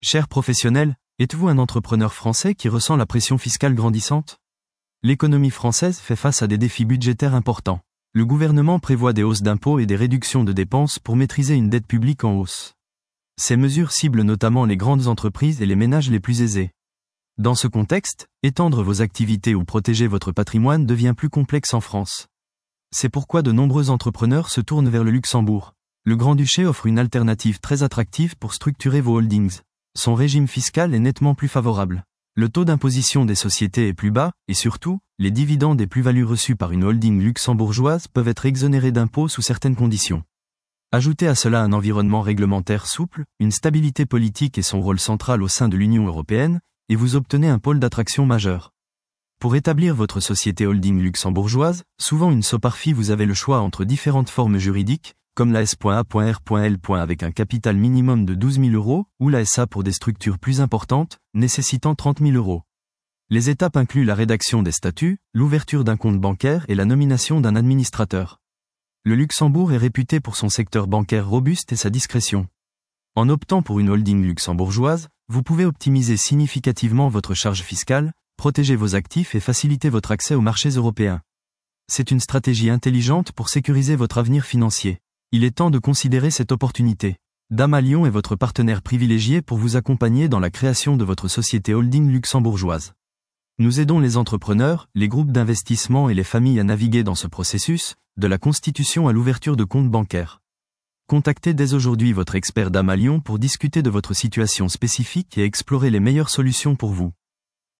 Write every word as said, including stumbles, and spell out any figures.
Chers professionnels, êtes-vous un entrepreneur français qui ressent la pression fiscale grandissante? L'économie française fait face à des défis budgétaires importants. Le gouvernement prévoit des hausses d'impôts et des réductions de dépenses pour maîtriser une dette publique en hausse. Ces mesures ciblent notamment les grandes entreprises et les ménages les plus aisés. Dans ce contexte, étendre vos activités ou protéger votre patrimoine devient plus complexe en France. C'est pourquoi de nombreux entrepreneurs se tournent vers le Luxembourg. Le Grand-Duché offre une alternative très attractive pour structurer vos holdings. Son régime fiscal est nettement plus favorable. Le taux d'imposition des sociétés est plus bas, et surtout, les dividendes et plus-values reçues par une holding luxembourgeoise peuvent être exonérés d'impôts sous certaines conditions. Ajoutez à cela un environnement réglementaire souple, une stabilité politique et son rôle central au sein de l'Union européenne, et vous obtenez un pôle d'attraction majeur. Pour établir votre société holding luxembourgeoise, souvent une SOPARFI, vous avez le choix entre différentes formes juridiques, comme la S A R L avec un capital minimum de douze mille euros, ou la S A pour des structures plus importantes, nécessitant trente mille euros. Les étapes incluent la rédaction des statuts, l'ouverture d'un compte bancaire et la nomination d'un administrateur. Le Luxembourg est réputé pour son secteur bancaire robuste et sa discrétion. En optant pour une holding luxembourgeoise, vous pouvez optimiser significativement votre charge fiscale, protéger vos actifs et faciliter votre accès aux marchés européens. C'est une stratégie intelligente pour sécuriser votre avenir financier. Il est temps de considérer cette opportunité. Dama Lyon est votre partenaire privilégié pour vous accompagner dans la création de votre société holding luxembourgeoise. Nous aidons les entrepreneurs, les groupes d'investissement et les familles à naviguer dans ce processus, de la constitution à l'ouverture de comptes bancaires. Contactez dès aujourd'hui votre expert Dama Lyon pour discuter de votre situation spécifique et explorer les meilleures solutions pour vous.